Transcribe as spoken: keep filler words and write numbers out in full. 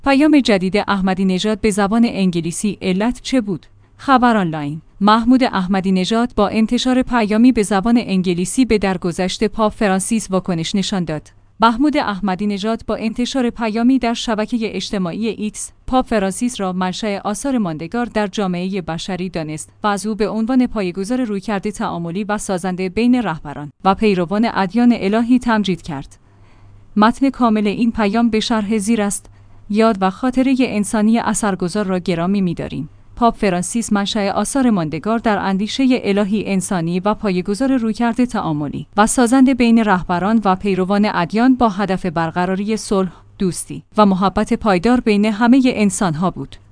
پیام جدید احمدی نژاد به زبان انگلیسی علت چه بود؟ خبر آنلاین. محمود احمدی نژاد با انتشار پیامی به زبان انگلیسی به درگذشت پاپ فرانسیس واکنش نشان داد. محمود احمدی نژاد با انتشار پیامی در شبکه اجتماعی ایکس، پاپ فرانسیس را منشأ آثار ماندگار در جامعه بشری دانست و از او به عنوان پایه‌گذار رویکرد تعاملی و سازنده بین رهبران و پیروان ادیان الهی تمجید کرد. متن کامل این پیام به شرح زیر است. یاد و خاطره انسانی اثرگذار را گرامی می‌داریم. پاپ فرانسیس منشأ آثار ماندگار در اندیشه الهی انسانی و پایه‌گذار رویکرد تعاملی و سازنده بین رهبران و پیروان ادیان با هدف برقراری صلح، دوستی و محبت پایدار بین همه انسان‌ها بود.